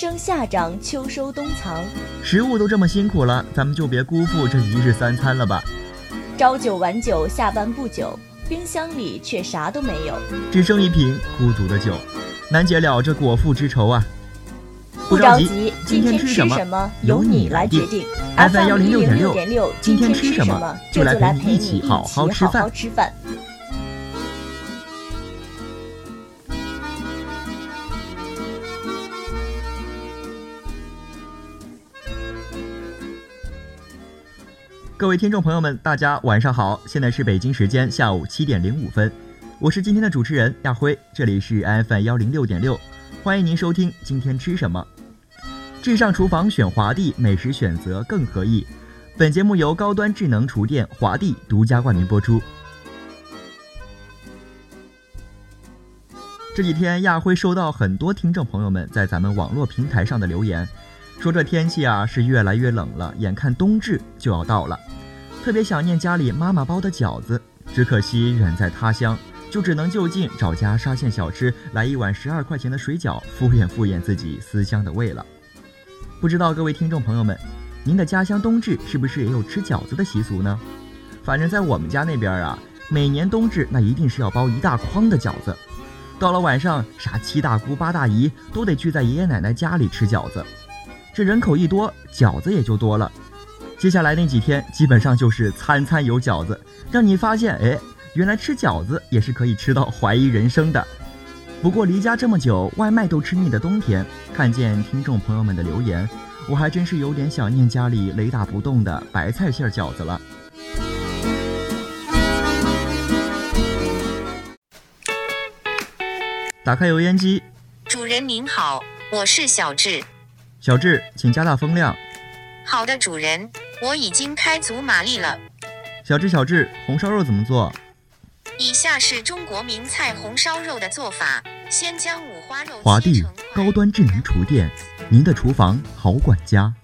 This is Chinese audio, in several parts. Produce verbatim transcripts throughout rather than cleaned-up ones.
升夏长，秋收冬藏。 食物都这么辛苦了，咱们就别辜负这一日三餐了吧。 朝九晚九，下班不久，冰箱里却啥都没有， 只剩一瓶孤独的酒，难解了这果腹之愁啊。 不着急，今天吃什么由你来决定。 F M 一零六点六， 今天吃什么就来陪你一起好好吃饭。各位听众朋友们，大家晚上好，现在是北京时间下午七点零五分，我是今天的主持人亚辉，这里是 F M 一零六点六，欢迎您收听今天吃什么。至上厨房选华帝，美食选择更合意。本节目由高端智能厨电华帝独家冠名播出。这几天亚辉收到很多听众朋友们在咱们网络平台上的留言，说这天气啊是越来越冷了，眼看冬至就要到了，特别想念家里妈妈包的饺子，只可惜远在他乡，就只能就近找家沙县小吃来一碗十二块钱的水饺，敷衍敷衍自己思乡的胃了。不知道各位听众朋友们，您的家乡冬至是不是也有吃饺子的习俗呢？反正在我们家那边啊，每年冬至那一定是要包一大筐的饺子，到了晚上啥七大姑八大姨都得聚在爷爷奶奶家里吃饺子，这人口一多，饺子也就多了。接下来那几天基本上就是餐餐有饺子，让你发现哎，原来吃饺子也是可以吃到怀疑人生的。不过离家这么久，外卖都吃腻的冬天，看见听众朋友们的留言，我还真是有点想念家里雷打不动的白菜馅饺子了。打开油烟机。 主人您好，我是小智。 小智，请加大风量。 好的，主人，我已经开足马力了。 小智，小智，红烧肉怎么做？ 以下是中国名菜红烧肉的做法，先将五花肉华帝高端智能厨电，您的厨房好管家。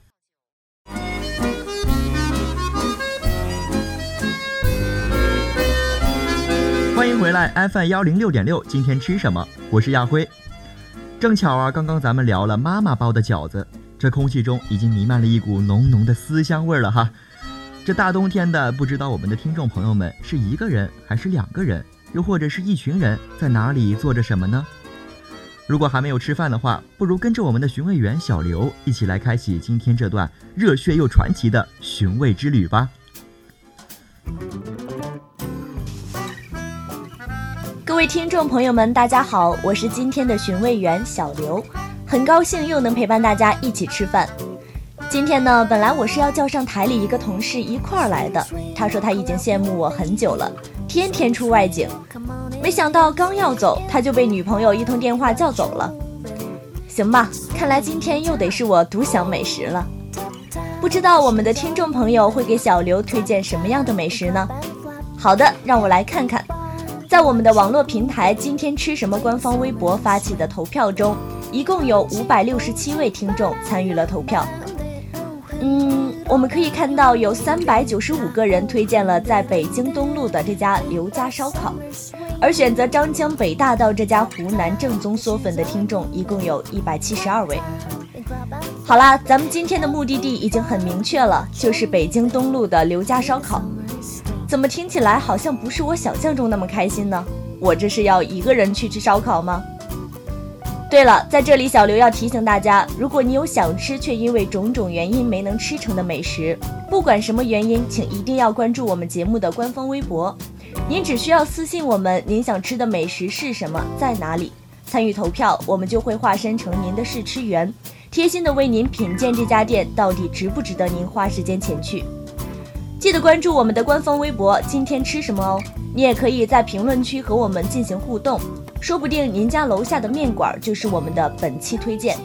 欢迎回来 F M 一零六点六，今天吃什么？我是亚辉。正巧啊，刚刚咱们聊了妈妈包的饺子，这空气中已经弥漫了一股浓浓的思乡味了哈。这大冬天的，不知道我们的听众朋友们是一个人还是两个人，又或者是一群人，在哪里做着什么呢？如果还没有吃饭的话，不如跟着我们的寻味员小刘一起来开启今天这段热血又传奇的寻味之旅吧。 各位听众朋友们，大家好，我是今天的寻味员小刘，很高兴又能陪伴大家一起吃饭。今天呢，本来我是要叫上台里一个同事一块儿来的，他说他已经羡慕我很久了，天天出外景，没想到刚要走，他就被女朋友一通电话叫走了。行吧，看来今天又得是我独享美食了。不知道我们的听众朋友会给小刘推荐什么样的美食呢？好的，让我来看看。在我们的网络平台今天吃什么官方微博发起的投票中，一共有五百六十七位听众参与了投票。嗯，我们可以看到有三百九十五个人推荐了在北京东路的这家刘家烧烤，而选择张江北大道这家湖南正宗嗦粉的听众一共有一百七十二位。好啦，咱们今天的目的地已经很明确了，就是北京东路的刘家烧烤。怎么听起来好像不是我想象中那么开心呢？我这是要一个人去吃烧烤吗？对了，在这里小刘要提醒大家，如果你有想吃却因为种种原因没能吃成的美食，不管什么原因，请一定要关注我们节目的官方微博。您只需要私信我们您想吃的美食是什么，在哪里，参与投票，我们就会化身成您的试吃员，贴心的为您品鉴这家店到底值不值得您花时间前去。记得关注我们的官方微博今天吃什么哦，你也可以在评论区和我们进行互动，说不定您家楼下的面馆就是我们的本期推荐。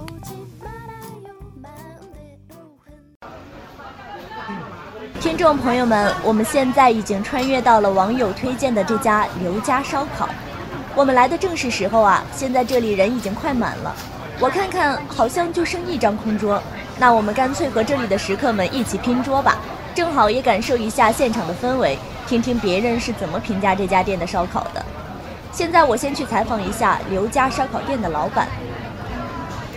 听众朋友们，我们现在已经穿越到了网友推荐的这家刘家烧烤，我们来的正是时候啊，现在这里人已经快满了，我看看好像就剩一张空桌，那我们干脆和这里的食客们一起拼桌吧，正好也感受一下现场的氛围，听听别人是怎么评价这家店的烧烤的。现在我先去采访一下刘家烧烤店的老板。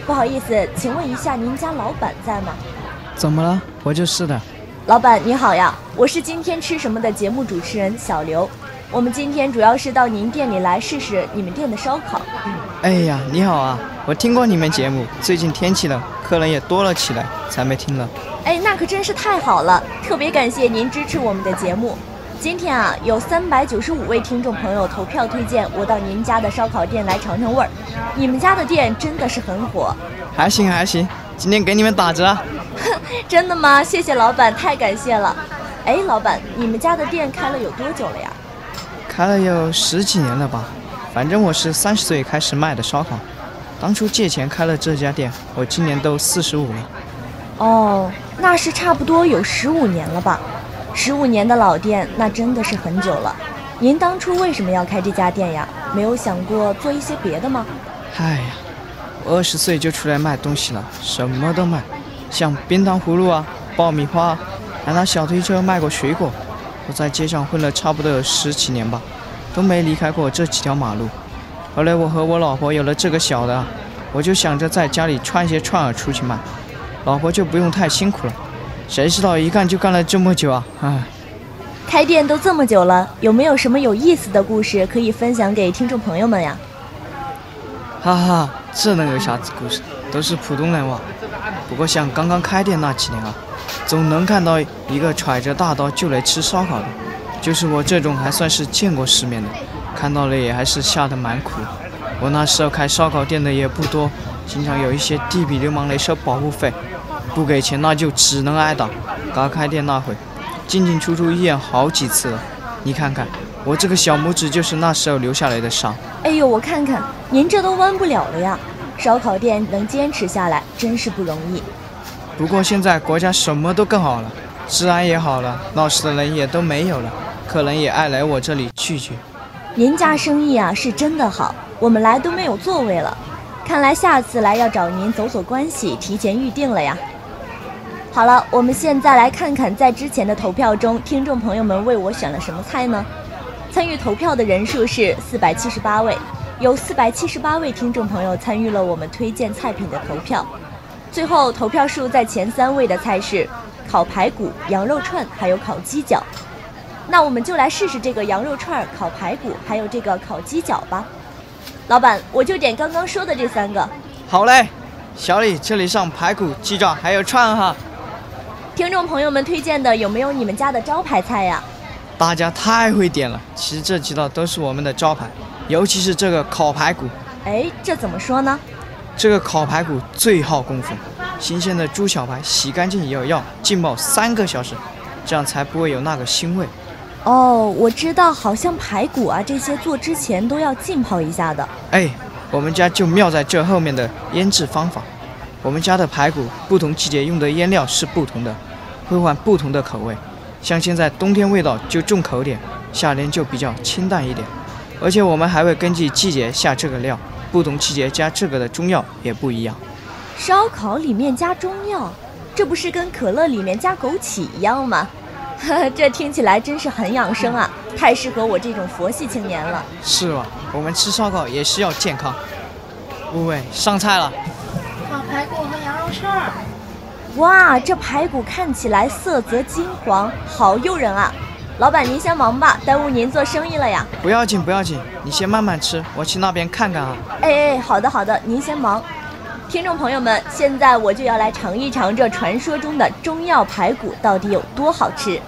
不好意思，请问一下您家老板在吗？ 怎么了？我就是的。 老板你好呀，我是今天吃什么的节目主持人小刘，我们今天主要是到您店里来试试你们店的烧烤。 哎呀，你好啊，我听过你们节目，最近天气冷，客人也多了起来，才没听了。 哎，那可真是太好了，特别感谢您支持我们的节目。今天啊，有三百九十五位听众朋友投票推荐我到您家的烧烤店来尝尝味儿，你们家的店真的是很火。 还行还行，今天给你们打折。 真的吗？谢谢老板，太感谢了。哎，老板，你们家的店开了有多久了呀？ 开了有十几年了吧，反正我是三十岁开始卖的烧烤，当初借钱开了这家店，我今年都四十五了。 哦，那是差不多有十五年了吧？十五年的老店，那真的是很久了。您当初为什么要开这家店呀？没有想过做一些别的吗？ 哎呀，我二十岁就出来卖东西了，什么都卖，像冰糖葫芦啊、爆米花啊，还拿小推车卖过水果。我在街上混了差不多有十几年吧，都没离开过这几条马路。后来我和我老婆有了这个小的，我就想着在家里串一些串儿出去卖，老婆就不用太辛苦了。谁知道一干就干了这么久啊！唉， 开店都这么久了，有没有什么有意思的故事可以分享给听众朋友们呀？ 哈哈，这能有啥子故事？都是普通人哇。不过像刚刚开店那几年啊，总能看到一个揣着大刀就来吃烧烤的，就是我这种还算是见过世面的，看到了也还是吓得蛮苦。我那时候开烧烤店的也不多，经常有一些地痞流氓来收保护费，不给钱那就只能挨打。刚开店那会，进进出出医院好几次了，你看看我这个小拇指就是那时候留下来的伤。 哎呦，我看看您这都弯不了了呀！烧烤店能坚持下来真是不容易。 不过现在国家什么都更好了，治安也好了，闹事的人也都没有了，客人也爱来我这里聚聚。 您家生意啊是真的好，我们来都没有座位了，看来下次来要找您走走关系，提前预定了呀。好了，我们现在来看看在之前的投票中，听众朋友们为我选了什么菜呢？参与投票的人数是四百七十八位，有四百七十八位听众朋友参与了我们推荐菜品的投票。最后投票数在前三位的菜是烤排骨、羊肉串还有烤鸡脚。那我们就来试试这个羊肉串、烤排骨还有这个烤鸡脚吧。老板，我就点刚刚说的这三个。 好嘞，小李这里上排骨、鸡爪还有串哈。 听众朋友们推荐的有没有你们家的招牌菜呀？ 大家太会点了，其实这几道都是我们的招牌，尤其是这个烤排骨。 哎，这怎么说呢？ 这个烤排骨最耗功夫，新鲜的猪小排洗干净以后要浸泡三个小时，这样才不会有那个腥味。 哦，我知道，好像排骨啊这些做之前都要浸泡一下的。 哎，我们家就妙在这后面的腌制方法。我们家的排骨不同季节用的腌料是不同的，会换不同的口味。像现在冬天味道就重口点，夏天就比较清淡一点。而且我们还会根据季节下这个料，不同季节加这个的中药也不一样。 烧烤里面加中药，这不是跟可乐里面加枸杞一样吗？这听起来真是很养生啊，太适合我这种佛系青年了。 是啊，我们吃烧烤也是要健康。喂喂，上菜了。 烤排骨和羊肉串儿。 哇，这排骨看起来色泽金黄，好诱人啊！老板您先忙吧，耽误您做生意了呀。 不要紧不要紧，你先慢慢吃，我去那边看看啊。 哎哎，好的好的，您先忙。听众朋友们，现在我就要来尝一尝这传说中的中药排骨到底有多好吃。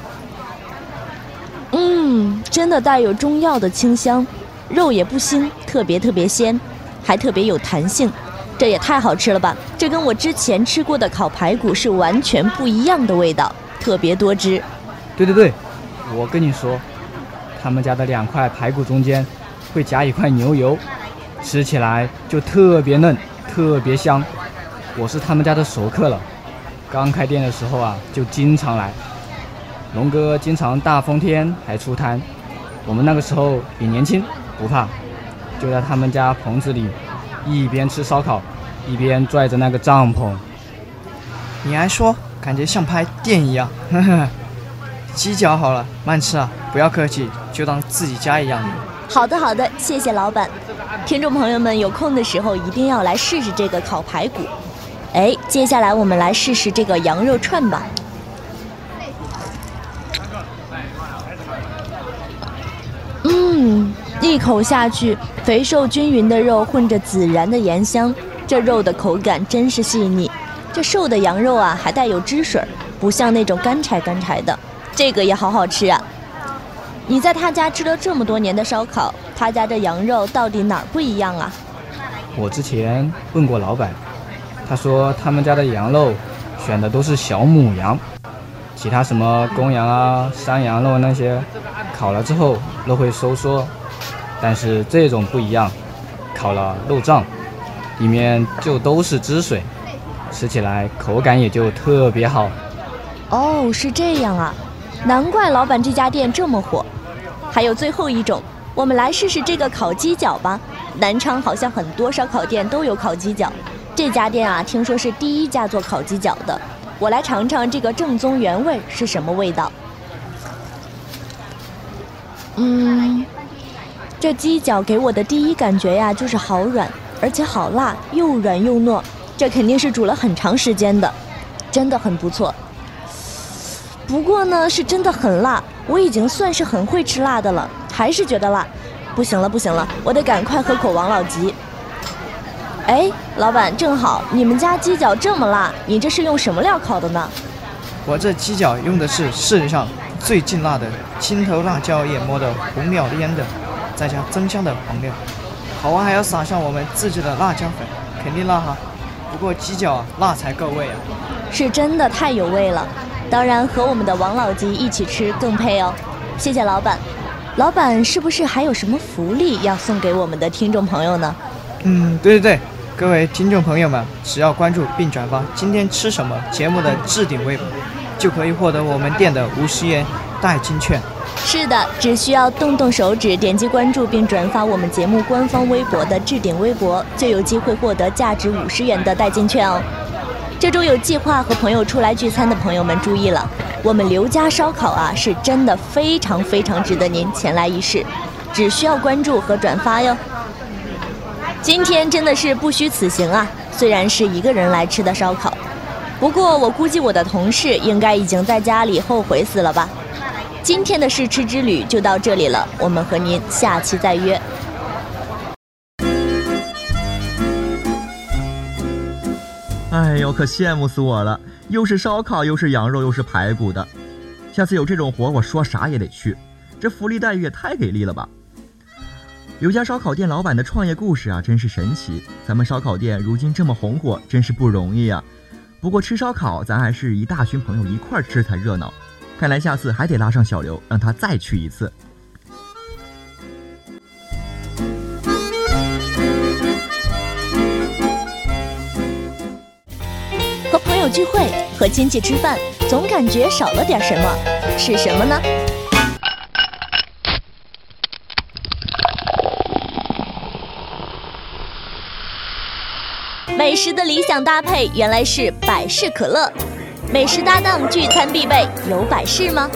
嗯，真的带有中药的清香，肉也不腥，特别特别鲜，还特别有弹性，这也太好吃了吧！这跟我之前吃过的烤排骨是完全不一样的味道，特别多汁。 对对对，我跟你说，他们家的两块排骨中间会夹一块牛油，吃起来就特别嫩，特别香。我是他们家的熟客了，刚开店的时候啊，就经常来。龙哥经常大风天还出摊，我们那个时候也年轻，不怕，就在他们家棚子里，一边吃烧烤，一边拽着那个帐篷。 你还说，感觉像拍电影一样，呵呵。鸡脚好了，慢吃啊，不要客气，就当自己家一样的。 好的好的，谢谢老板。听众朋友们有空的时候一定要来试试这个烤排骨。哎，接下来我们来试试这个羊肉串吧。嗯，一口下去，肥瘦均匀的肉混着孜然的盐香，这肉的口感真是细腻。这瘦的羊肉啊，还带有汁水，不像那种干柴干柴的。这个也好好吃啊。你在他家吃了这么多年的烧烤，他家这羊肉到底哪儿不一样啊？ 我之前问过老板，他说他们家的羊肉选的都是小母羊，其他什么公羊啊、山羊肉那些，烤了之后肉会收缩，但是这种不一样，烤了肉胀，里面就都是汁水，吃起来口感也就特别好。 哦，是这样啊，难怪老板这家店这么火。还有最后一种，我们来试试这个烤鸡脚吧。南昌好像很多烧烤店都有烤鸡脚，这家店啊，听说是第一家做烤鸡脚的。我来尝尝这个正宗原味是什么味道。嗯，这鸡脚给我的第一感觉呀，就是好软，而且好辣，又软又糯，这肯定是煮了很长时间的，真的很不错。不过呢，是真的很辣，我已经算是很会吃辣的了，还是觉得辣，不行了不行了，我得赶快喝口王老吉。哎，老板，正好你们家鸡脚这么辣，你这是用什么料烤的呢？ 我这鸡脚用的是世界上最劲辣的青头辣椒叶磨的红料腌的，再加增香的黄料，烤完还要撒上我们自制的辣椒粉，肯定辣哈。不过鸡脚啊，辣才够味啊。 是真的太有味了，当然和我们的王老吉一起吃更配哦。谢谢老板。老板是不是还有什么福利要送给我们的听众朋友呢？ 嗯，对对对，各位听众朋友们，只要关注并转发今天吃什么节目的置顶微博，就可以获得我们店的五十元代金券。 是的，只需要动动手指，点击关注并转发我们节目官方微博的置顶微博，就有机会获得价值五十元的代金券哦。这周有计划和朋友出来聚餐的朋友们注意了，我们刘家烧烤啊，是真的非常非常值得您前来一试，只需要关注和转发哟。今天真的是不虚此行啊，虽然是一个人来吃的烧烤，不过我估计我的同事应该已经在家里后悔死了吧。今天的试吃之旅就到这里了，我们和您下期再约。 哎呦，可羡慕死我了，又是烧烤又是羊肉又是排骨的，下次有这种活我说啥也得去，这福利待遇也太给力了吧。刘家烧烤店老板的创业故事啊，真是神奇，咱们烧烤店如今这么红火，真是不容易啊。不过吃烧烤咱还是一大群朋友一块吃才热闹，看来下次还得拉上小刘，让他再去一次。 和朋友聚会，和亲戚吃饭，总感觉少了点什么，是什么呢？美食的理想搭配原来是百事可乐，美食搭档聚餐必备，有百事吗？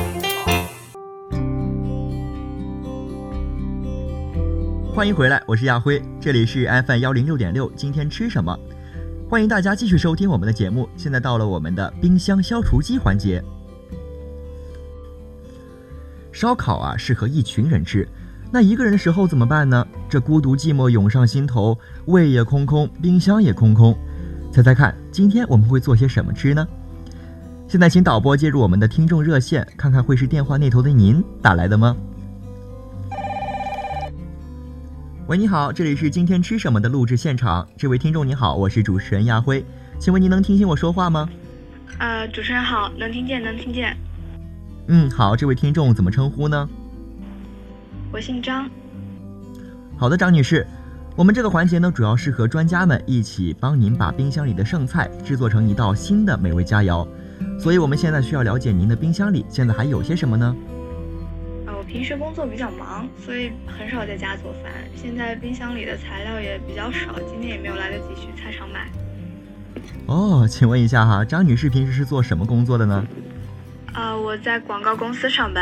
欢迎回来，我是亚辉，这里是 F M 幺零六点六，今天吃什么？欢迎大家继续收听我们的节目，现在到了我们的冰箱消除机环节。烧烤啊，适合一群人吃，那一个人的时候怎么办呢？这孤独寂寞涌上心头，胃也空空，冰箱也空空。猜猜看，今天我们会做些什么吃呢？现在请导播接入我们的听众热线，看看会是电话那头的您打来的吗？喂，你好，这里是今天吃什么的录制现场。这位听众你好，我是主持人亚辉，请问您能听清我说话吗？ 呃，主持人好，能听见，能听见。 嗯，好，这位听众怎么称呼呢？ 我姓张。 好的，张女士，我们这个环节呢，主要是和专家们一起帮您把冰箱里的剩菜制作成一道新的美味佳肴，所以我们现在需要了解您的冰箱里现在还有些什么呢？ 呃，我平时工作比较忙，所以很少在家做饭。现在冰箱里的材料也比较少，今天也没有来得及去菜场买。 哦，请问一下哈，张女士平时是做什么工作的呢？ 呃，我在广告公司上班。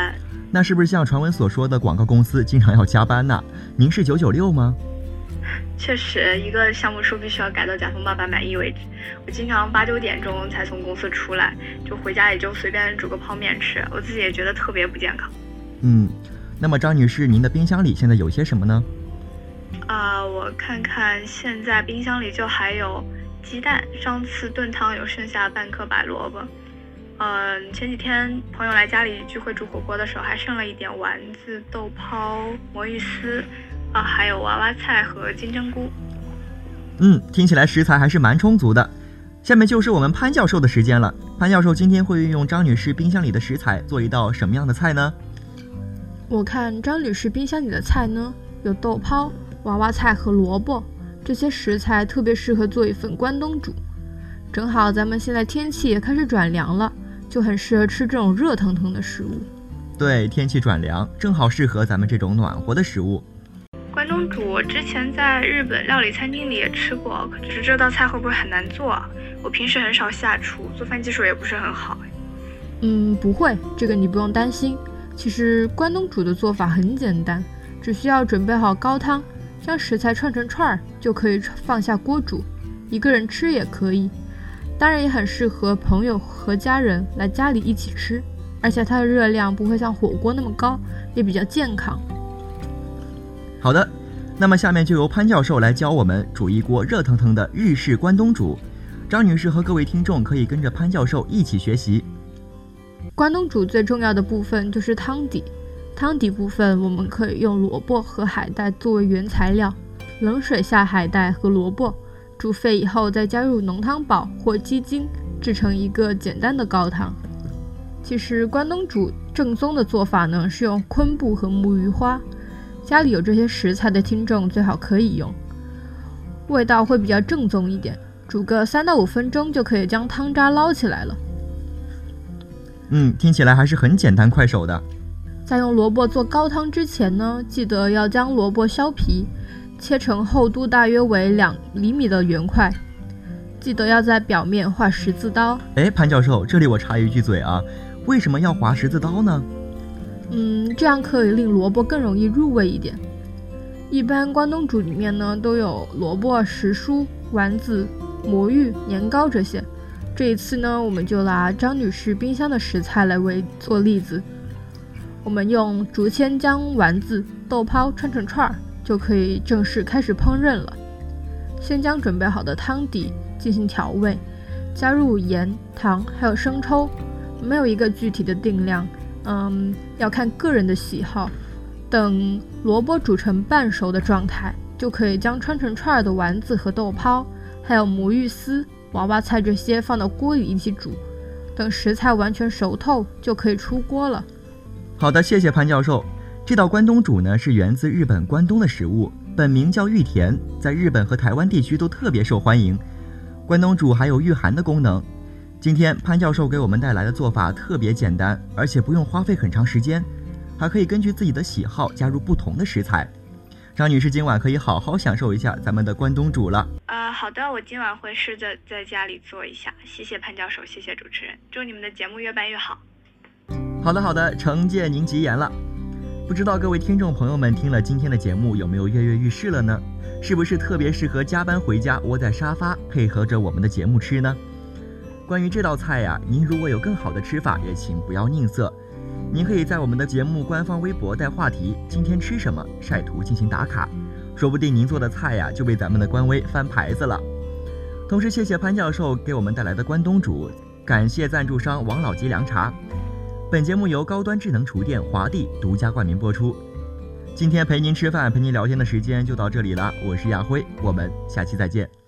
那是不是像传闻所说的广告公司经常要加班呢？您是九九六吗？ 确实，一个项目书必须要改到甲方爸爸满意为止。我经常八九点钟才从公司出来，就回家也就随便煮个泡面吃，我自己也觉得特别不健康。 嗯，那么张女士，您的冰箱里现在有些什么呢？ 啊、呃，我看看，现在冰箱里就还有鸡蛋，上次炖汤有剩下半颗白萝卜。嗯，前几天朋友来家里聚会煮火锅的时候，还剩了一点丸子、豆泡、魔芋丝，啊，还有娃娃菜和金针菇。 嗯，听起来食材还是蛮充足的。下面就是我们潘教授的时间了。潘教授今天会运用张女士冰箱里的食材做一道什么样的菜呢？ 我看张女士冰箱里的菜呢，有豆泡、娃娃菜和萝卜，这些食材特别适合做一份关东煮。正好咱们现在天气也开始转凉了，就很适合吃这种热腾腾的食物。 对，天气转凉，正好适合咱们这种暖和的食物。 关东煮我之前在日本料理餐厅里也吃过，可是这道菜会不会很难做啊？我平时很少下厨，做饭技术也不是很好。 嗯，不会，这个你不用担心。其实关东煮的做法很简单，只需要准备好高汤，将食材串成串儿，就可以放下锅煮，一个人吃也可以。当然也很适合朋友和家人来家里一起吃，而且它的热量不会像火锅那么高，也比较健康。 好的，那么下面就由潘教授来教我们煮一锅热腾腾的日式关东煮。张女士和各位听众可以跟着潘教授一起学习。 关东煮最重要的部分就是汤底，汤底部分我们可以用萝卜和海带作为原材料，冷水下海带和萝卜，煮沸以后再加入浓汤宝或鸡精，制成一个简单的高汤。其实关东煮正宗的做法呢，是用昆布和木鱼花，家里有这些食材的听众最好可以用，味道会比较正宗一点，煮个三到五分钟就可以将汤渣捞起来了。 嗯，听起来还是很简单快手的。 在用萝卜做高汤之前呢，记得要将萝卜削皮，切成厚度大约为两厘米的圆块，记得要在表面画十字刀。 哎，潘教授，这里我插一句嘴啊，为什么要划十字刀呢？ 嗯，这样可以令萝卜更容易入味一点。一般关东煮里面呢都有萝卜、时蔬、丸子、魔芋、年糕这些。这一次呢，我们就拿张女士冰箱的食材来为做例子。我们用竹签将丸子、豆泡串成串儿，就可以正式开始烹饪了。先将准备好的汤底进行调味，加入盐、糖还有生抽，没有一个具体的定量，嗯，要看个人的喜好。等萝卜煮成半熟的状态，就可以将串成串儿的丸子和豆泡，还有魔芋丝、娃娃菜这些放到锅里一起煮。等食材完全熟透，就可以出锅了。 好的，谢谢潘教授。这道关东煮呢是源自日本关东的食物，本名叫玉田，在日本和台湾地区都特别受欢迎。关东煮还有御寒的功能。今天潘教授给我们带来的做法特别简单，而且不用花费很长时间，还可以根据自己的喜好加入不同的食材。张女士今晚可以好好享受一下咱们的关东煮了。 呃，好的，我今晚会试着在家里做一下。谢谢潘教授，谢谢主持人，祝你们的节目越办越好。 好的好的，承借您吉言了。不知道各位听众朋友们听了今天的节目有没有跃跃欲试了呢？是不是特别适合加班回家窝在沙发配合着我们的节目吃呢？关于这道菜呀，您如果有更好的吃法，也请不要吝啬。您可以在我们的节目官方微博带话题今天吃什么晒图进行打卡，说不定您做的菜呀就被咱们的官微翻牌子了。同时谢谢潘教授给我们带来的关东煮，感谢赞助商王老吉凉茶。本节目由高端智能厨电华帝独家冠名播出。今天陪您吃饭陪您聊天的时间就到这里了，我是亚辉，我们下期再见。